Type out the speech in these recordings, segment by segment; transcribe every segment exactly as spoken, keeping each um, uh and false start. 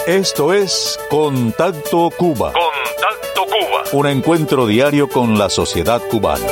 Esto es Contacto Cuba. Contacto Cuba. Un encuentro diario con la sociedad cubana.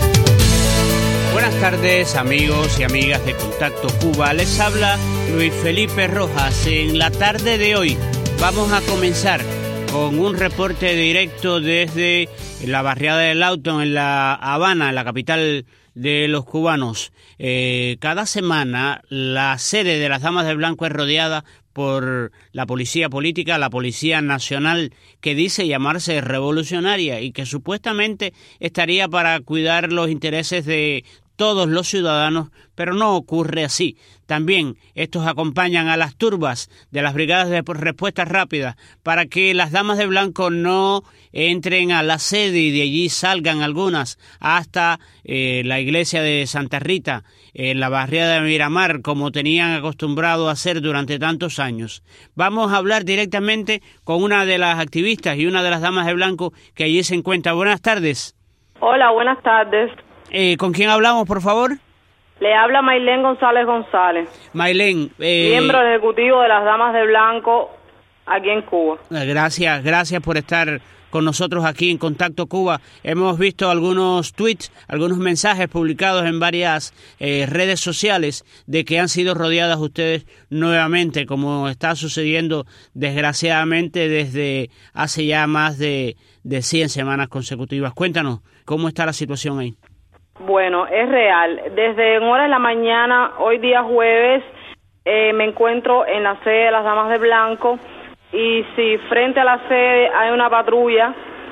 Buenas tardes, amigos y amigas de Contacto Cuba. Les habla Luis Felipe Rojas. En la tarde de hoy vamos a comenzar con un reporte directo desde la barriada de Lawton, en La Habana, la capital de los cubanos. Eh, cada semana la sede de las Damas de Blanco es rodeada por la policía política, la Policía Nacional, que dice llamarse revolucionaria y que supuestamente estaría para cuidar los intereses de todos los ciudadanos, pero no ocurre así. También estos acompañan a las turbas de las brigadas de respuesta rápida para que las Damas de Blanco no entren a la sede y de allí salgan algunas hasta eh, la iglesia de Santa Rita, en la barriada de Miramar, como tenían acostumbrado a hacer durante tantos años. Vamos a hablar directamente con una de las activistas y una de las Damas de Blanco que allí se encuentra. Buenas tardes. Hola, buenas tardes. Eh, ¿Con quién hablamos, por favor? Le habla Maylén González González. Maylén. Eh, miembro ejecutivo de las Damas de Blanco aquí en Cuba. Gracias, gracias por estar con nosotros aquí en Contacto Cuba. Hemos visto algunos tweets, algunos mensajes publicados en varias eh, redes sociales de que han sido rodeadas ustedes nuevamente, como está sucediendo desgraciadamente desde hace ya más de, de cien semanas consecutivas. Cuéntanos, ¿cómo está la situación ahí? Bueno, es real. Desde horas de la mañana, hoy día jueves, eh, me encuentro en la sede de las Damas de Blanco y si frente a la sede hay una patrulla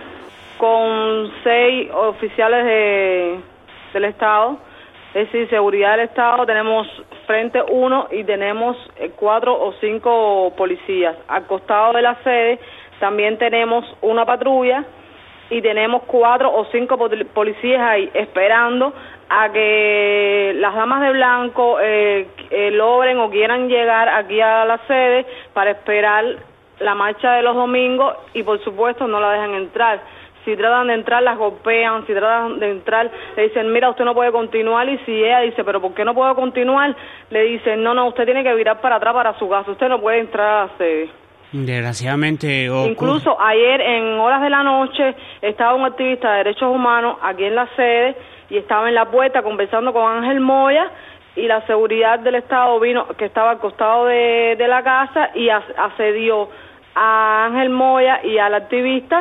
con seis oficiales de, del Estado, es decir, seguridad del Estado, tenemos frente uno y tenemos eh, cuatro o cinco policías. Al costado de la sede también tenemos una patrulla y tenemos cuatro o cinco policías ahí esperando a que las Damas de Blanco eh, eh, logren o quieran llegar aquí a la sede para esperar la marcha de los domingos y por supuesto no la dejan entrar. Si tratan de entrar las golpean, si tratan de entrar le dicen mira usted no puede continuar y si ella dice pero ¿por qué no puedo continuar? Le dicen no, no, usted tiene que virar para atrás para su casa, usted no puede entrar a la sede. Desgraciadamente ocurre. Incluso ayer en horas de la noche estaba un activista de derechos humanos aquí en la sede y estaba en la puerta conversando con Ángel Moya y la seguridad del Estado vino, que estaba al costado de, de la casa y accedió a Ángel Moya y al activista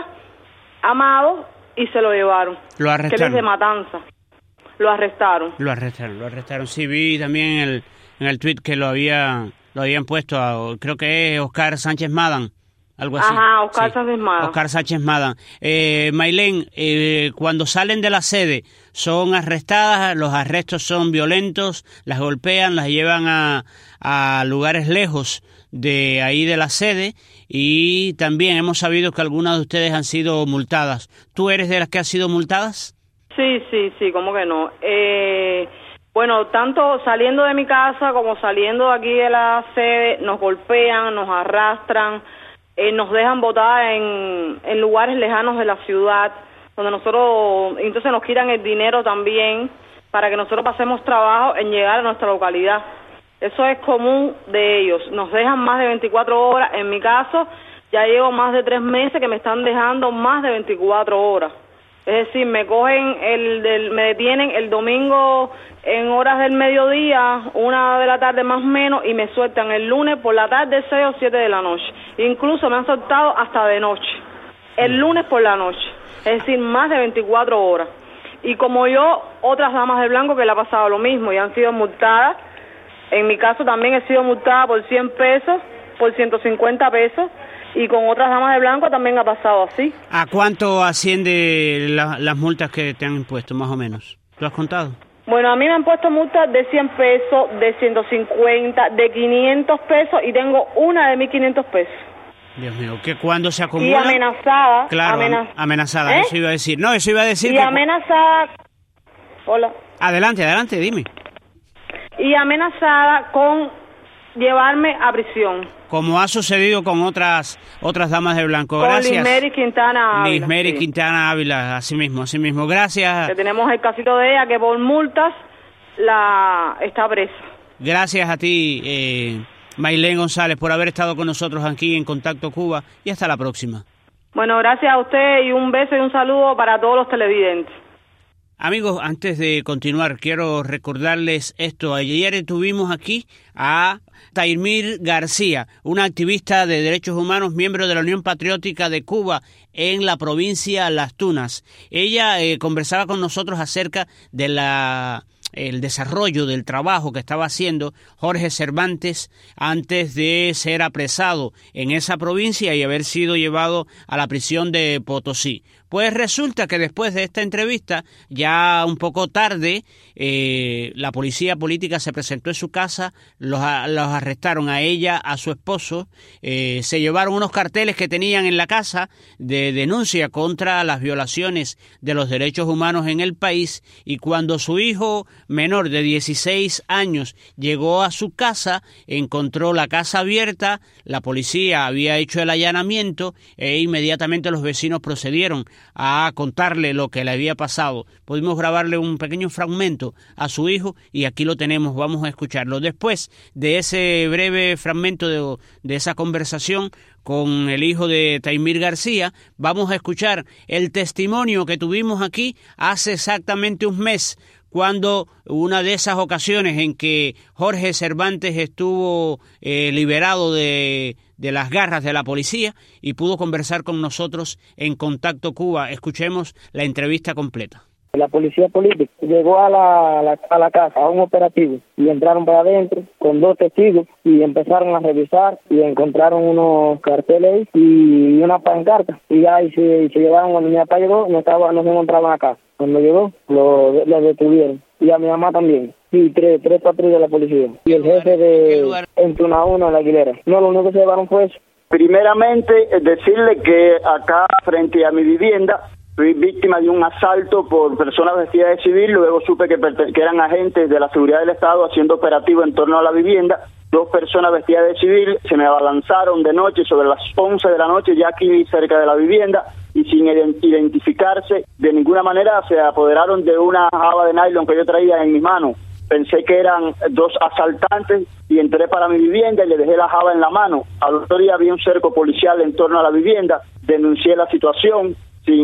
Amado y se lo llevaron. Lo arrestaron. Que es de Matanza. Lo arrestaron. Lo arrestaron, lo arrestaron. Sí, vi también en el, en el tweet que lo había... Lo habían puesto a, creo que es Oscar Sánchez Madan, algo así. Ajá, Oscar sí. Sánchez Madan. Oscar Sánchez Madan. Eh, Maylén, eh, cuando salen de la sede, ¿son arrestadas? ¿Los arrestos son violentos? ¿Las golpean? ¿Las llevan a, a lugares lejos de ahí de la sede? Y también hemos sabido que algunas de ustedes han sido multadas. ¿Tú eres de las que han sido multadas? Sí, sí, sí, ¿cómo que no? Eh... Bueno, tanto saliendo de mi casa como saliendo de aquí de la sede, nos golpean, nos arrastran, eh, nos dejan botadas en, en lugares lejanos de la ciudad, donde nosotros, entonces nos quitan el dinero también para que nosotros pasemos trabajo en llegar a nuestra localidad. Eso es común de ellos, nos dejan más de veinticuatro horas, en mi caso ya llevo más de tres meses que me están dejando más de veinticuatro horas. Es decir, me cogen, el del, me detienen el domingo en horas del mediodía, una de la tarde más o menos, y me sueltan el lunes por la tarde, seis o siete de la noche. Incluso me han soltado hasta de noche, el lunes por la noche. Es decir, más de veinticuatro horas. Y como yo, otras Damas de Blanco que le ha pasado lo mismo y han sido multadas. En mi caso también he sido multada por cien pesos, por ciento cincuenta pesos. Y con otras Damas de Blanco también ha pasado así. ¿A cuánto asciende la, las multas que te han impuesto, más o menos? ¿Lo has contado? Bueno, a mí me han puesto multas de cien pesos, de ciento cincuenta, de quinientos pesos y tengo una de mil quinientos pesos. Dios mío, ¿que cuándo se acumula? Y amenazada. Claro, amenaz... amenazada, ¿eh? Eso iba a decir. No, eso iba a decir y que... amenazada... Hola. Adelante, adelante, dime. Y amenazada con llevarme a prisión. Como ha sucedido con otras otras Damas de Blanco. Con Gracias. Lismeri Quintana Ávila. Lismeri sí. Quintana Ávila, así mismo, así mismo. Gracias. Que tenemos el casito de ella que por multas la está presa. Gracias a ti, eh, Maylén González, por haber estado con nosotros aquí en Contacto Cuba, y hasta la próxima. Bueno, gracias a usted y un beso y un saludo para todos los televidentes. Amigos, antes de continuar, quiero recordarles esto. Ayer tuvimos aquí a Taimir García, una activista de derechos humanos, miembro de la Unión Patriótica de Cuba en la provincia Las Tunas. Ella eh, conversaba con nosotros acerca de la... el desarrollo del trabajo que estaba haciendo Jorge Cervantes antes de ser apresado en esa provincia y haber sido llevado a la prisión de Potosí. Pues resulta que después de esta entrevista, ya un poco tarde, eh, la policía política se presentó en su casa, los, los arrestaron a ella, a su esposo, eh, se llevaron unos carteles que tenían en la casa de denuncia contra las violaciones de los derechos humanos en el país, y cuando su hijo menor de dieciséis años llegó a su casa, encontró la casa abierta, la policía había hecho el allanamiento e inmediatamente los vecinos procedieron a contarle lo que le había pasado. Pudimos grabarle un pequeño fragmento a su hijo y aquí lo tenemos, vamos a escucharlo. Después de ese breve fragmento de, de esa conversación con el hijo de Taimir García, vamos a escuchar el testimonio que tuvimos aquí hace exactamente un mes, cuando una de esas ocasiones en que Jorge Cervantes estuvo eh, liberado de, de las garras de la policía y pudo conversar con nosotros en Contacto Cuba. Escuchemos la entrevista completa. La policía política llegó a la, a la, a la casa, a un operativo, y entraron para adentro con dos testigos y empezaron a revisar y encontraron unos carteles y una pancarta. Y ya y se, y se llevaron, cuando mi papá llegó, no, estaba, no se encontraban acá. Cuando llegó, lo, lo detuvieron. Y a mi mamá también. Sí, tres, tres patrullas de la policía. Y el jefe de en Tuna uno, en la Aguilera. No, lo único que se llevaron fue eso. Primeramente, decirle que acá, frente a mi vivienda, fui víctima de un asalto por personas vestidas de civil. Luego supe que, que eran agentes de la seguridad del Estado haciendo operativo en torno a la vivienda. Dos personas vestidas de civil se me abalanzaron de noche, sobre las once de la noche, ya aquí cerca de la vivienda, y sin identificarse de ninguna manera se apoderaron de una jaba de nylon que yo traía en mis manos. Pensé que eran dos asaltantes y entré para mi vivienda y le dejé la jaba en la mano. Al otro día había un cerco policial en torno a la vivienda, denuncié la situación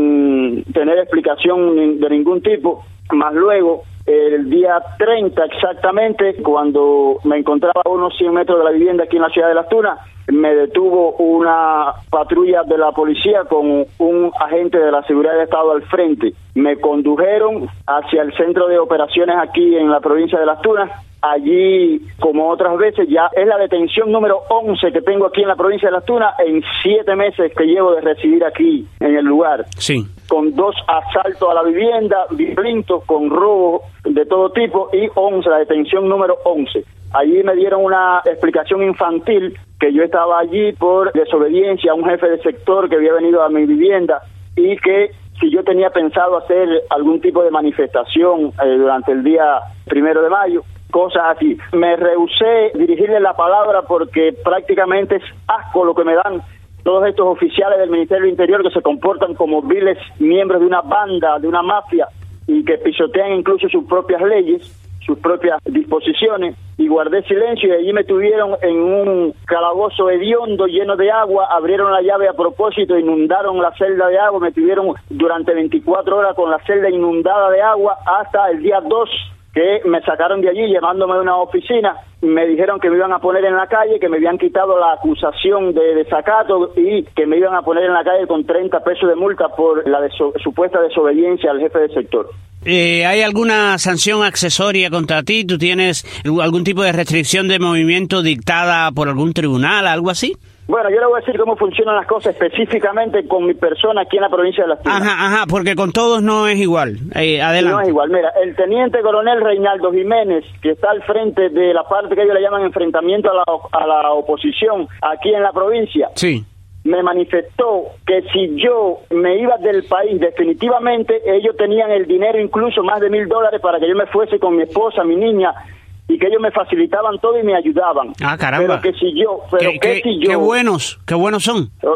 sin tener explicación de ningún tipo, más luego el día treinta exactamente, cuando me encontraba a unos cien metros de la vivienda aquí en la ciudad de Las Tunas, me detuvo una patrulla de la policía con un agente de la seguridad del Estado al frente. Me condujeron hacia el centro de operaciones aquí en la provincia de Las Tunas. Allí, como otras veces, ya es la detención número once que tengo aquí en la provincia de Las Tunas en siete meses que llevo de residir aquí en el lugar. Sí. Con dos asaltos a la vivienda, violentos, con robo de todo tipo, y once, la detención número once. Allí me dieron una explicación infantil que yo estaba allí por desobediencia a un jefe de sector que había venido a mi vivienda y que si yo tenía pensado hacer algún tipo de manifestación eh, durante el día primero de mayo, cosas así. Me rehusé dirigirle la palabra porque prácticamente es asco lo que me dan todos estos oficiales del Ministerio del Interior que se comportan como viles miembros de una banda, de una mafia, y que pisotean incluso sus propias leyes, sus propias disposiciones, y guardé silencio y allí me tuvieron en un calabozo hediondo lleno de agua. Abrieron la llave a propósito, inundaron la celda de agua, me tuvieron durante veinticuatro horas con la celda inundada de agua hasta el día dos, que me sacaron de allí llevándome a una oficina. Me dijeron que me iban a poner en la calle, que me habían quitado la acusación de desacato y que me iban a poner en la calle con treinta pesos de multa por la deso- supuesta desobediencia al jefe del sector. Eh, ¿Hay alguna sanción accesoria contra ti? ¿Tú tienes algún tipo de restricción de movimiento dictada por algún tribunal, algo así? Bueno, yo le voy a decir cómo funcionan las cosas específicamente con mi persona aquí en la provincia de Las Tunas. Ajá, ajá, porque con todos no es igual. Eh, adelante. No es igual. Mira, el teniente coronel Reinaldo Jiménez, que está al frente de la parte que ellos le llaman enfrentamiento a la, a la oposición aquí en la provincia, sí, me manifestó que si yo me iba del país definitivamente, ellos tenían el dinero, incluso más de mil dólares, para que yo me fuese con mi esposa, mi niña, y que ellos me facilitaban todo y me ayudaban. Ah, caramba. Pero que si yo... Pero ¿Qué, que qué, si yo qué buenos, qué buenos son.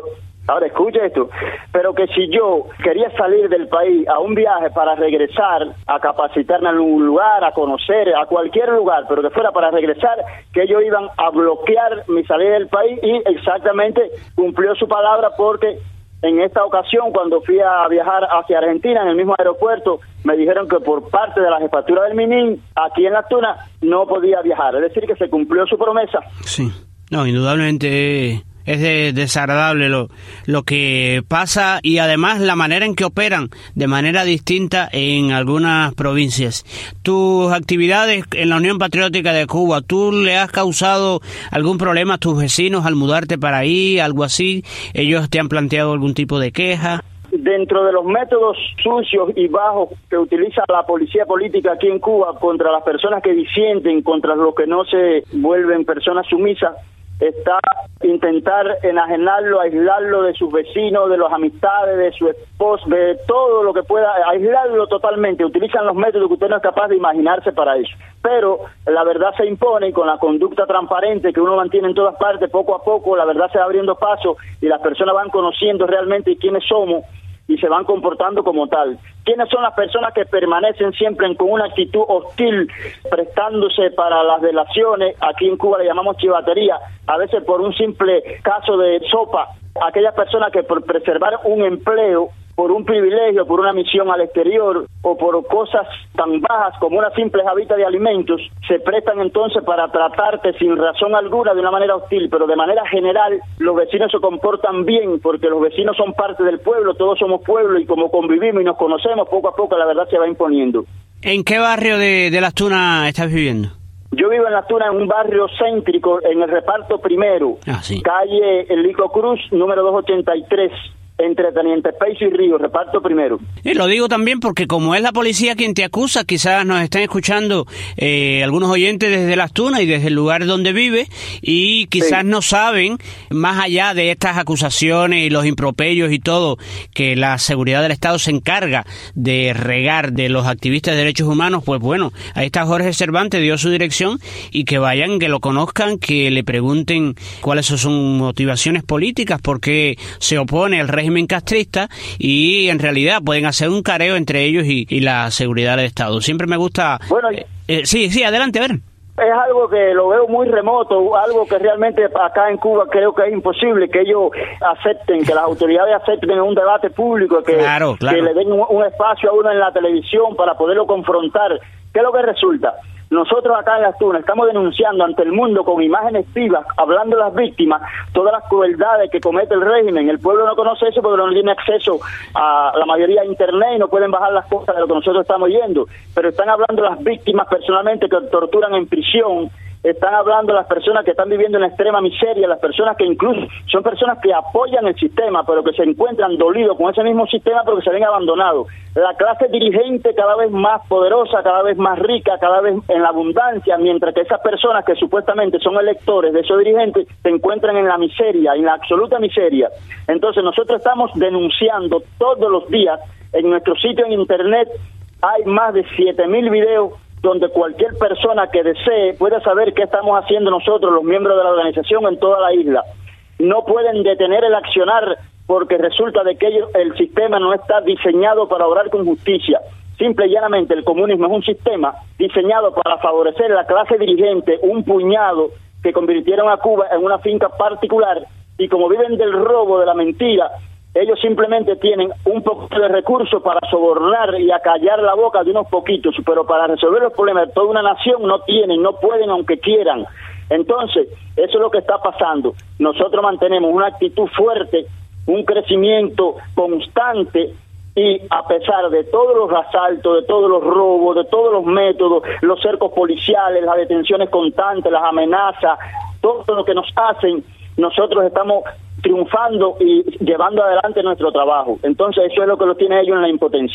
Ahora escuche esto, pero que si yo quería salir del país a un viaje para regresar, a capacitarme en algún lugar, a conocer, a cualquier lugar, pero que fuera para regresar, que ellos iban a bloquear mi salida del país, y exactamente cumplió su palabra, porque en esta ocasión, cuando fui a viajar hacia Argentina, en el mismo aeropuerto, me dijeron que por parte de la jefatura del Minin, aquí en Las Tunas, no podía viajar, es decir, que se cumplió su promesa. Sí, no, indudablemente es de, desagradable lo, lo que pasa, y además la manera en que operan de manera distinta en algunas provincias. Tus actividades en la Unión Patriótica de Cuba, ¿tú le has causado algún problema a tus vecinos al mudarte para ahí, algo así? ¿Ellos te han planteado algún tipo de queja? Dentro de los métodos sucios y bajos que utiliza la policía política aquí en Cuba contra las personas que disienten, contra los que no se vuelven personas sumisas, está intentar enajenarlo, aislarlo de sus vecinos, de las amistades, de su esposo, de todo lo que pueda, aislarlo totalmente. Utilizan los métodos que usted no es capaz de imaginarse para eso. Pero la verdad se impone, y con la conducta transparente que uno mantiene en todas partes, poco a poco la verdad se va abriendo paso y las personas van conociendo realmente quiénes somos y se van comportando como tal. ¿Quiénes son las personas que permanecen siempre con una actitud hostil, prestándose para las delaciones? Aquí en Cuba le llamamos chivatería, a veces por un simple caso de sopa. Aquellas personas que por preservar un empleo, por un privilegio, por una misión al exterior, o por cosas tan bajas como una simple jabita de alimentos, se prestan entonces para tratarte sin razón alguna de una manera hostil. Pero de manera general los vecinos se comportan bien, porque los vecinos son parte del pueblo, todos somos pueblo, y como convivimos y nos conocemos, poco a poco la verdad se va imponiendo. ¿En qué barrio de, de Las Tunas estás viviendo? Yo vivo en Las Tunas, en un barrio céntrico, en el reparto primero, ah, sí. calle Lico Cruz, número doscientos ochenta y tres. Entre Teniente Peiso y Río, reparto primero. Y lo digo también porque como es la policía quien te acusa, quizás nos están escuchando eh, algunos oyentes desde Las Tunas y desde el lugar donde vive, y quizás sí. no saben, más allá de estas acusaciones y los improperios y todo, que la seguridad del Estado se encarga de regar de los activistas de derechos humanos. Pues bueno, ahí está Jorge Cervantes, dio su dirección, y que vayan, que lo conozcan, que le pregunten cuáles son sus motivaciones políticas, por qué se opone al régimen castrista, y en realidad pueden hacer un careo entre ellos y, y la seguridad del Estado. Siempre me gusta... Bueno, eh, eh, sí, sí, adelante, a ver. Es algo que lo veo muy remoto, algo que realmente acá en Cuba creo que es imposible que ellos acepten, que las autoridades acepten un debate público, que, claro, claro. que le den un, un espacio a uno en la televisión para poderlo confrontar. ¿Qué es lo que resulta? Nosotros acá en Las Tunas estamos denunciando ante el mundo con imágenes vivas, hablando de las víctimas, todas las crueldades que comete el régimen. El pueblo no conoce eso porque no tiene acceso a la mayoría de internet y no pueden bajar las cosas de lo que nosotros estamos yendo. Pero están hablando de las víctimas personalmente que torturan en prisión. Están hablando de las personas que están viviendo en extrema miseria, las personas que incluso son personas que apoyan el sistema, pero que se encuentran dolidos con ese mismo sistema porque se ven abandonados. La clase dirigente cada vez más poderosa, cada vez más rica, cada vez en la abundancia, mientras que esas personas que supuestamente son electores de esos dirigentes se encuentran en la miseria, en la absoluta miseria. Entonces nosotros estamos denunciando todos los días en nuestro sitio en internet. Hay más de siete mil videos donde cualquier persona que desee puede saber qué estamos haciendo nosotros, los miembros de la organización, en toda la isla. No pueden detener el accionar porque resulta de que ellos, el sistema no está diseñado para obrar con justicia. Simple y llanamente el comunismo es un sistema diseñado para favorecer a la clase dirigente, un puñado que convirtieron a Cuba en una finca particular, y como viven del robo, de la mentira, ellos simplemente tienen un poco de recursos para sobornar y acallar la boca de unos poquitos, pero para resolver los problemas de toda una nación no tienen, no pueden aunque quieran. Entonces, eso es lo que está pasando. Nosotros mantenemos una actitud fuerte, un crecimiento constante, y a pesar de todos los asaltos, de todos los robos, de todos los métodos, los cercos policiales, las detenciones constantes, las amenazas, todo lo que nos hacen, nosotros estamos triunfando y llevando adelante nuestro trabajo. Entonces eso es lo que los tiene ellos en la impotencia.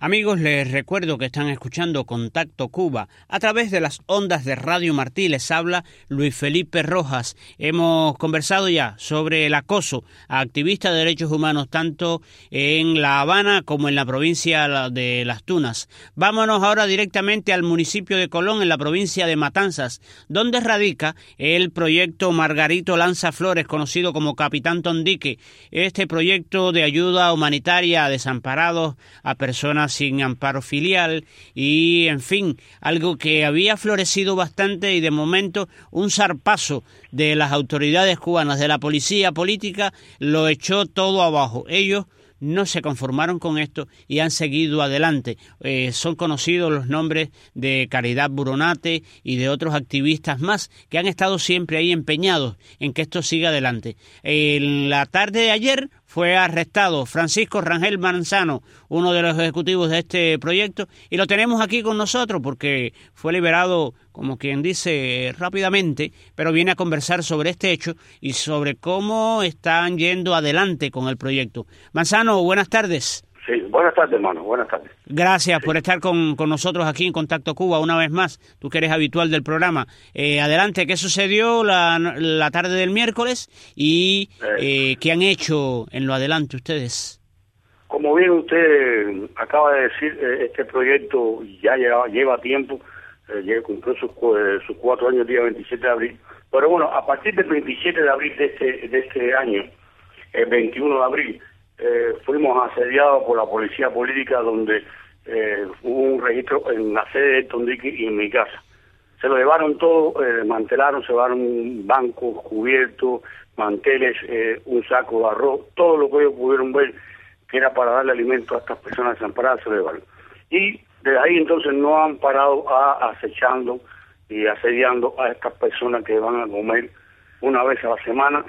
Amigos, les recuerdo que están escuchando Contacto Cuba a través de las ondas de Radio Martí. Les habla Luis Felipe Rojas. Hemos conversado ya sobre el acoso a activistas de derechos humanos tanto en La Habana como en la provincia de Las Tunas. Vámonos ahora directamente al municipio de Colón, en la provincia de Matanzas, donde radica el proyecto Margarito Lanza Flores, conocido como Capitán Tondique. Este proyecto de ayuda humanitaria a desamparados, a personas sin amparo filial y, en fin, algo que había florecido bastante y de momento un zarpazo de las autoridades cubanas, de la policía política, lo echó todo abajo. Ellos no se conformaron con esto y han seguido adelante. Eh, son conocidos los nombres de Caridad Buronate y de otros activistas más que han estado siempre ahí empeñados en que esto siga adelante. En la tarde de ayer fue arrestado Francisco Rangel Manzano, uno de los ejecutivos de este proyecto, y lo tenemos aquí con nosotros porque fue liberado, como quien dice, rápidamente, pero viene a conversar sobre este hecho y sobre cómo están yendo adelante con el proyecto. Manzano, buenas tardes. Sí, buenas tardes, hermano, buenas tardes. Gracias sí. por estar con, con nosotros aquí en Contacto Cuba una vez más, tú que eres habitual del programa. Eh, adelante, ¿qué sucedió la, la tarde del miércoles y eh, qué han hecho en lo adelante ustedes? Como bien usted acaba de decir, eh, este proyecto ya lleva, lleva tiempo, eh, ya cumplió sus, eh, sus cuatro años el día veintisiete de abril, pero bueno, a partir del veintisiete de abril de este, de este año, el veintiuno de abril, Eh, fuimos asediados por la policía política, donde eh, hubo un registro en la sede de Tondique y en mi casa. Se lo llevaron todo, eh, desmantelaron, se llevaron bancos, cubiertos, manteles, eh, un saco de arroz, todo lo que ellos pudieron ver que era para darle alimento a estas personas desamparadas, se lo llevaron. Y desde ahí entonces no han parado a acechando y asediando a estas personas que van a comer una vez a la semana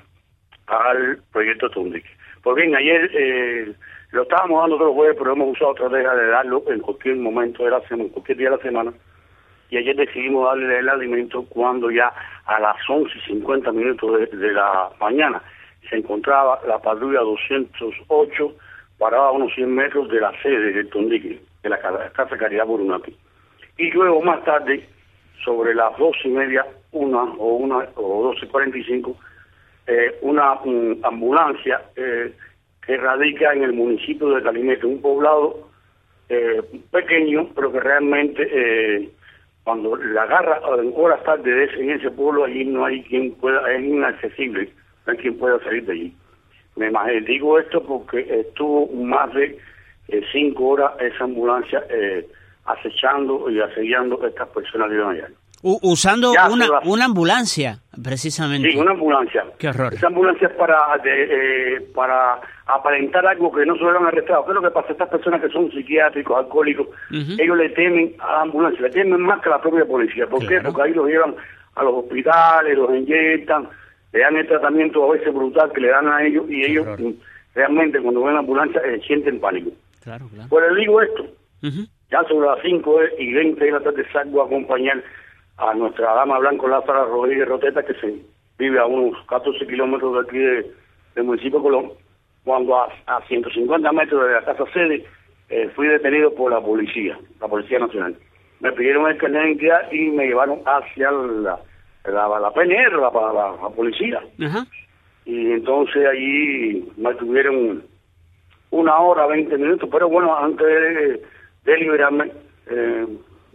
al proyecto Tondique. Pues bien, ayer eh, lo estábamos dando todos los jueves, pero hemos usado otra estrategia de darlo en cualquier momento de la semana, en cualquier día de la semana. Y ayer decidimos darle el alimento cuando ya a las once y cincuenta minutos de, de la mañana se encontraba la patrulla doscientos ocho parada a unos cien metros de la sede de Tondique, de la Casa Caridad Buronate. Y luego más tarde, sobre las dos y media, una o una o doce cuarenta y cinco, Eh, una um, ambulancia eh, que radica en el municipio de Calimete, un poblado eh, pequeño, pero que realmente eh, cuando la agarra en horas tarde en ese pueblo, allí no hay quien pueda, es inaccesible, no hay quien pueda salir de allí. Me imagino, digo esto porque estuvo más de eh, cinco horas esa ambulancia eh, acechando y asediando a estas personas que iban allá. U usando una, una ambulancia, precisamente. Sí, una ambulancia. Qué horror. Esa ambulancia es para de, eh, para aparentar algo que no se hubieran arrestado. ¿Qué es lo que pasa? Estas personas que son psiquiátricos, alcohólicos, uh-huh. ellos le temen a la ambulancia, le temen más que a la propia policía. ¿Por claro. qué? Porque ahí los llevan a los hospitales, los inyectan, le dan el tratamiento a veces brutal que le dan a ellos, y Qué ellos horror. realmente cuando ven la ambulancia eh, sienten pánico. Claro, claro. Pues les digo esto, uh-huh. ya sobre las cinco y veinte de la tarde salgo a acompañar a nuestra dama Blanco Lázaro Rodríguez Roteta, que se vive a unos catorce kilómetros de aquí de, del municipio de Colón, cuando a, a ciento cincuenta metros de la casa sede eh, fui detenido por la policía, la Policía Nacional. Me pidieron el carnet de identidad y me llevaron hacia la, la, la P N R, la, la, la policía. Uh-huh. Y entonces allí me tuvieron una hora, veinte minutos, pero bueno, antes de, de liberarme, eh,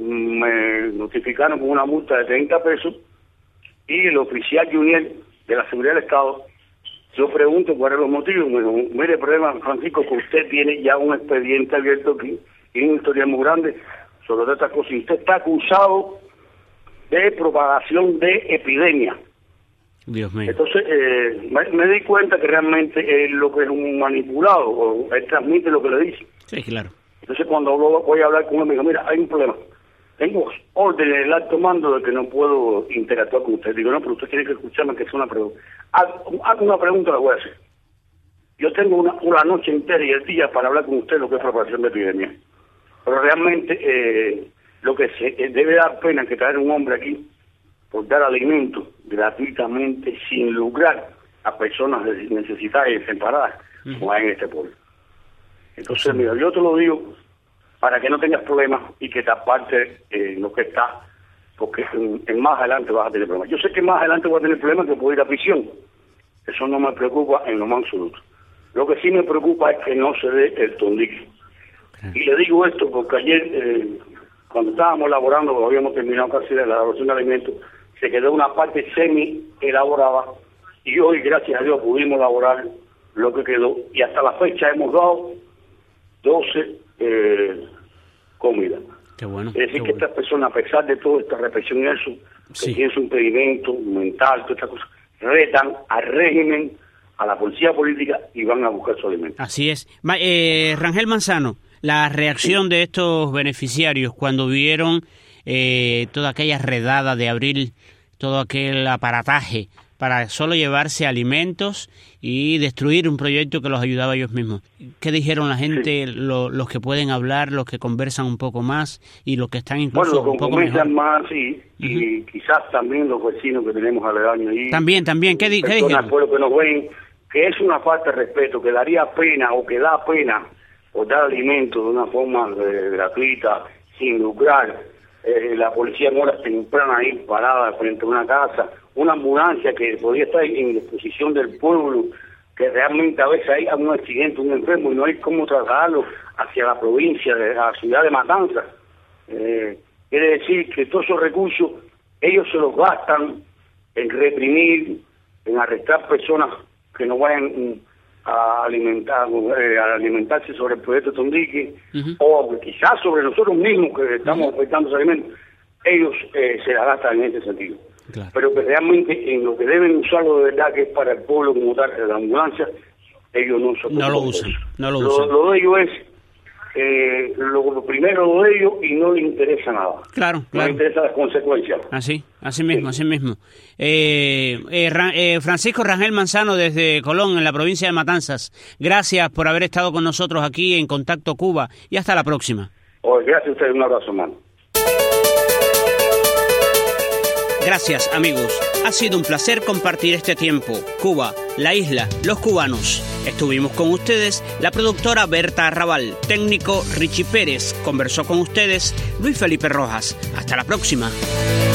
me notificaron con una multa de treinta pesos, y el oficial junior de la Seguridad del Estado, yo pregunto cuál es los motivos. Me dijo, mire, el problema, Francisco, que usted tiene ya un expediente abierto aquí y una historia muy grande sobre estas cosas, y usted está acusado de propagación de epidemia. Dios mío. Entonces eh, me, me di cuenta que realmente es lo que es un manipulado, o él transmite lo que le dice. Sí, claro. Entonces cuando hablo, voy a hablar con él, me dijo, mira, hay un problema. Tengo orden en el alto mando de que no puedo interactuar con usted. Digo, no, pero usted tiene que escucharme, que es una pregunta. Hago una pregunta, la voy a hacer. Yo tengo una, una noche entera y el día para hablar con usted lo que es propagación de epidemia. Pero realmente eh, lo que se eh, debe dar pena que traer un hombre aquí por dar alimento gratuitamente sin lucrar a personas necesitadas y desamparadas, uh-huh. como hay en este pueblo. Entonces, mira, yo te lo digo para que no tengas problemas y que te aparte eh, lo que está, porque en, en más adelante vas a tener problemas. Yo sé que más adelante voy a tener problemas que puedo ir a prisión. Eso no me preocupa en lo más absoluto. Lo que sí me preocupa es que no se dé el tondique. Y le digo esto porque ayer, eh, cuando estábamos elaborando, cuando habíamos terminado casi la elaboración de alimentos, se quedó una parte semi elaborada y hoy, gracias a Dios, pudimos elaborar lo que quedó y hasta la fecha hemos dado doce eh, comidas. Qué bueno. Es decir, qué que bueno. estas personas, a pesar de toda esta represión y eso, Sí. que tienen su impedimento mental, todas estas cosas, retan al régimen, a la policía política y van a buscar su alimento. Así es. Ma- eh, Rangel Manzano, la reacción sí. de estos beneficiarios cuando vieron eh, toda aquella redada de abril, todo aquel aparataje para solo llevarse alimentos y destruir un proyecto que los ayudaba a ellos mismos. ¿Qué dijeron la gente, sí. lo, los que pueden hablar, los que conversan un poco más y los que están incluso bueno, un poco mejor? mejor? Más, y, uh-huh. y quizás también los vecinos que tenemos aledaños ahí. También, también. ¿Qué, di- ¿qué dijeron? Pueblo que nos ven, que es una falta de respeto, que daría pena o que da pena por dar alimentos de una forma eh, gratuita, sin lucrar. Eh, la policía en horas tempranas ahí parada frente a una casa, una ambulancia que podría estar en disposición del pueblo, que realmente a veces hay un accidente, un enfermo y no hay cómo trasladarlo hacia la provincia, de la ciudad de Matanzas. Eh, quiere decir que todos esos recursos ellos se los gastan en reprimir, en arrestar personas que no vayan a alimentar eh, a alimentarse sobre el proyecto Tondique, uh-huh. o quizás sobre nosotros mismos que estamos afectando uh-huh. esos alimentos. Ellos eh, se la gastan en ese sentido. Claro. Pero que realmente en lo que deben usarlo de verdad, que es para el pueblo como tal, la ambulancia, ellos no, no lo usan. No lo, lo usan. Lo de ellos es eh, lo, lo primero lo de ellos y no les interesa nada. Claro, claro. No les interesa las consecuencias. Así, así mismo, sí. así mismo. Eh, eh, eh, Francisco Rangel Manzano desde Colón, en la provincia de Matanzas. Gracias por haber estado con nosotros aquí en Contacto Cuba y hasta la próxima. Oh, gracias a ustedes, un abrazo, hermano. Gracias, amigos. Ha sido un placer compartir este tiempo. Cuba, la isla, los cubanos. Estuvimos con ustedes la productora Berta Arrabal, técnico Richie Pérez. Conversó con ustedes Luis Felipe Rojas. Hasta la próxima.